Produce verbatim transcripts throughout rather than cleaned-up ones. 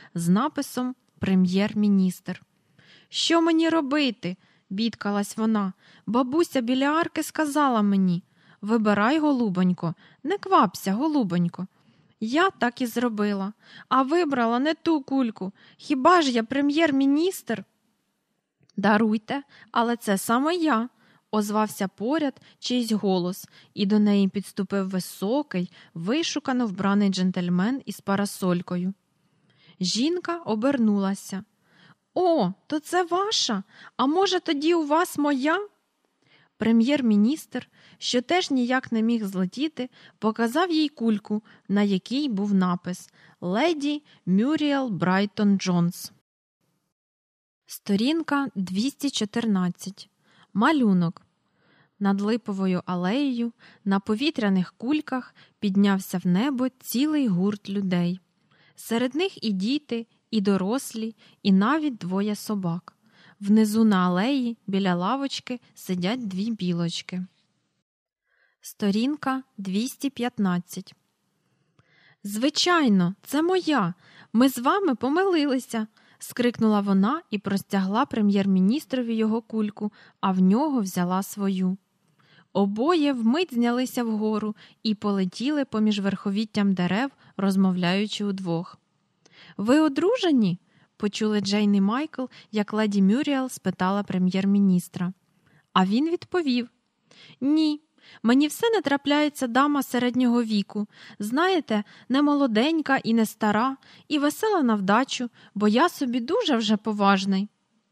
з написом «Прем'єр-міністр». «Що мені робити?» – бідкалась вона. «Бабуся біля арки сказала мені. Вибирай, голубонько, не квапся, голубонько». Я так і зробила, а вибрала не ту кульку. Хіба ж я прем'єр-міністр? «Даруйте, але це саме я», – озвався поряд чийсь голос, і до неї підступив високий, вишукано вбраний джентльмен із парасолькою. Жінка обернулася. «О, то це ваша? А може, тоді у вас моя?» Прем'єр-міністр, що теж ніяк не міг злетіти, показав їй кульку, на якій був напис «Леді Мюріел Брайтон Джонс». Сторінка двісті чотирнадцять. Малюнок. Над липовою алеєю на повітряних кульках піднявся в небо цілий гурт людей. Серед них і діти, і дорослі, і навіть двоє собак. Внизу на алеї, біля лавочки, сидять дві білочки. Сторінка двісті п'ятнадцять. «Звичайно, це моя. Ми з вами помилилися», – скрикнула вона і простягла прем'єр-міністрові його кульку, а в нього взяла свою. Обоє вмить знялися вгору і полетіли поміж верховіттям дерев, розмовляючи удвох. «Ви одружені?» – почули Джейн і Майкл, як леді Мюріел спитала прем'єр-міністра. А він відповів: «Ні, мені все не трапляється дама середнього віку. Знаєте, не молоденька і не стара, і весела на вдачу, бо я собі дуже вже поважний».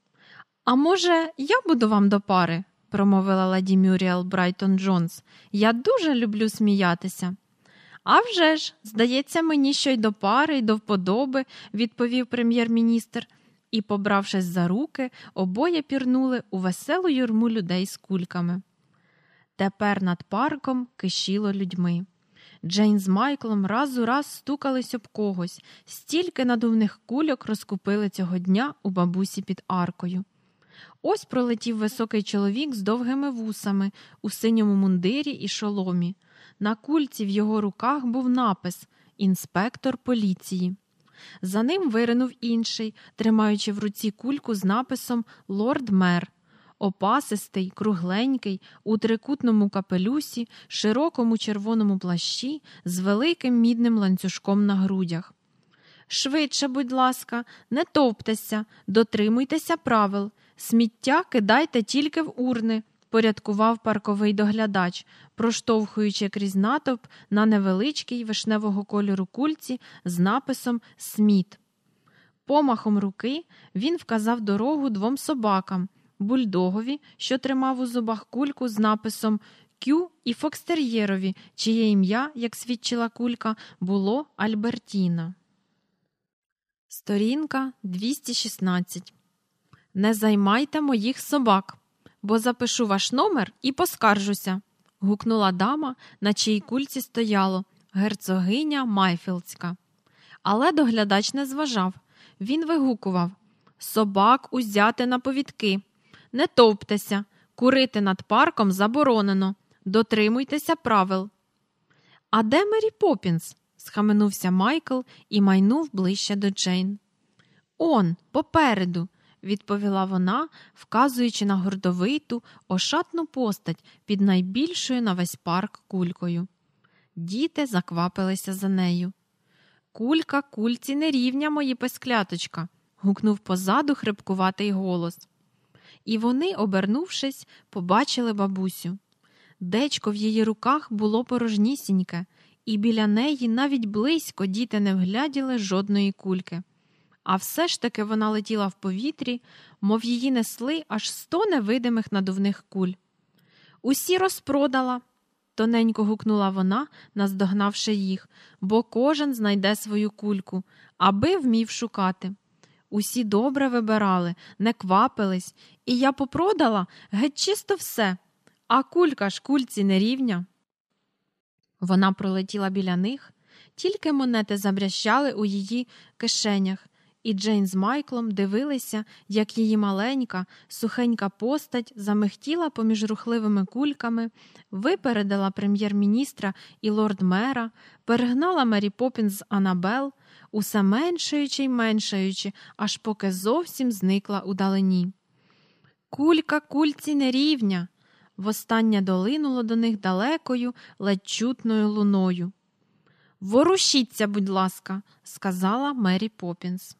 «А може, я буду вам до пари?» – промовила леді Мюріел Брайтон Джонс. «Я дуже люблю сміятися». «А вже ж, здається мені, що й до пари, й до вподоби», – відповів прем'єр-міністр. І, побравшись за руки, обоє пірнули у веселу юрму людей з кульками. Тепер над парком кишіло людьми. Джейн з Майклом раз у раз стукались об когось, стільки надувних кульок розкупили цього дня у бабусі під аркою. Ось пролетів високий чоловік з довгими вусами, у синьому мундирі і шоломі. На кульці в його руках був напис «Інспектор поліції». За ним виринув інший, тримаючи в руці кульку з написом «Лорд-мер». Опасистий, кругленький, у трикутному капелюсі, широкому червоному плащі, з великим мідним ланцюжком на грудях. «Швидше, будь ласка, не товптеся, дотримуйтеся правил. Сміття кидайте тільки в урни», – порядкував парковий доглядач, проштовхуючи крізь натовп на невеличкій вишневого кольору кульці з написом «Сміт». Помахом руки він вказав дорогу двом собакам – бульдогові, що тримав у зубах кульку з написом «Кю», і фокстер'єрові, чиє ім'я, як свідчила кулька, було Альбертіна. Сторінка двісті шістнадцять. «Не займайте моїх собак, бо запишу ваш номер і поскаржуся», – гукнула дама, на чиїй кульці стояло «Герцогиня Майфілдська». Але доглядач не зважав. Він вигукував: «Собак узяти на повідки. Не товптеся, курити над парком заборонено. Дотримуйтеся правил». «А де Мері Поппінс?» – схаменувся Майкл і майнув ближче до Джейн. «Он, попереду», – відповіла вона, вказуючи на гордовиту, ошатну постать під найбільшою на весь парк кулькою. Діти заквапилися за нею. «Кулька кульці не рівня, мої пескляточка», – гукнув позаду хрипкуватий голос. І вони, обернувшись, побачили бабусю. Дечко в її руках було порожнісіньке, і біля неї навіть близько діти не вгляділи жодної кульки. А все ж таки вона летіла в повітрі, мов її несли аж сто невидимих надувних куль. «Усі розпродала», – тоненько гукнула вона, наздогнавши їх, бо кожен знайде свою кульку, аби вмів шукати. Усі добре вибирали, не квапились, і я попродала геть чисто все, а кулька ж кульці не рівня. Вона пролетіла біля них, тільки монети забрящали у її кишенях, і Джейн з Майклом дивилися, як її маленька, сухенька постать замихтіла поміж рухливими кульками, випередила прем'єр-міністра і лорд-мера, перегнала Мері Поппінс з Анабел, усе меншаючи й меншаючи, аж поки зовсім зникла удалині. «Кулька кульці не рівня!» Востаннє долинуло до них далекою, ледь чутною луною. «Ворушіться, будь ласка», – сказала Мері Поппінс.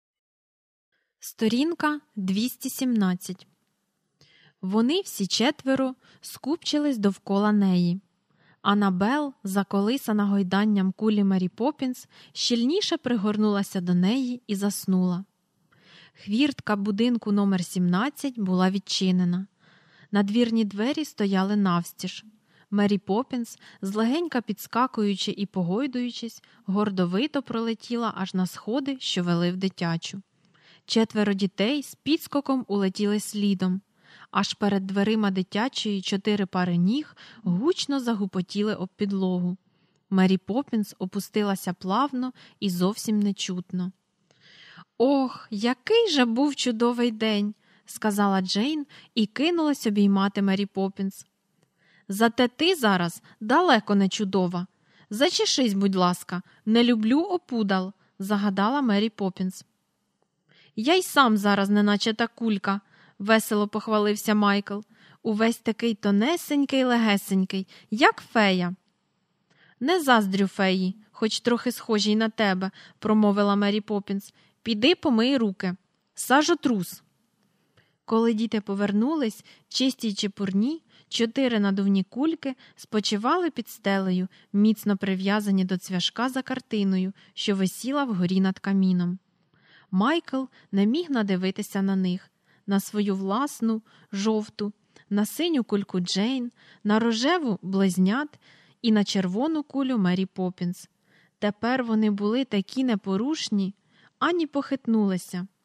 Сторінка двісті сімнадцять. Вони всі четверо скупчились довкола неї. Анабел, заколисана гойданням кулі Мері Поппінс, щільніше пригорнулася до неї і заснула. Хвіртка будинку номер сімнадцять була відчинена. Надвірні двері стояли навстіж. Мері Поппінс, злегенька підскакуючи і погойдуючись, гордовито пролетіла аж на сходи, що вели в дитячу. Четверо дітей з підскоком улетіли слідом. Аж перед дверима дитячої чотири пари ніг гучно загупотіли об підлогу. Мері Поппінс опустилася плавно і зовсім нечутно. «Ох, який же був чудовий день!» – сказала Джейн і кинулась обіймати Мері Поппінс. «Зате ти зараз далеко не чудова. Зачешись, будь ласка, не люблю опудал», – загадала Мері Поппінс. «Я й сам зараз неначе та кулька», – весело похвалився Майкл. «Увесь такий тонесенький, легесенький, як фея». «Не заздрю феї, хоч трохи схожій на тебе», – промовила Мері Поппінс. «Піди помий руки. Сажотрус». Коли діти повернулись, чисті й чепурні, чотири надувні кульки спочивали під стелею, міцно прив'язані до цвяшка за картиною, що висіла вгорі над каміном. Майкл не міг надивитися на них, на свою власну, жовту, на синю кульку Джейн, на рожеву близнят і на червону кулю Мері Поппінс. Тепер вони були такі непорушні, ані похитнулися.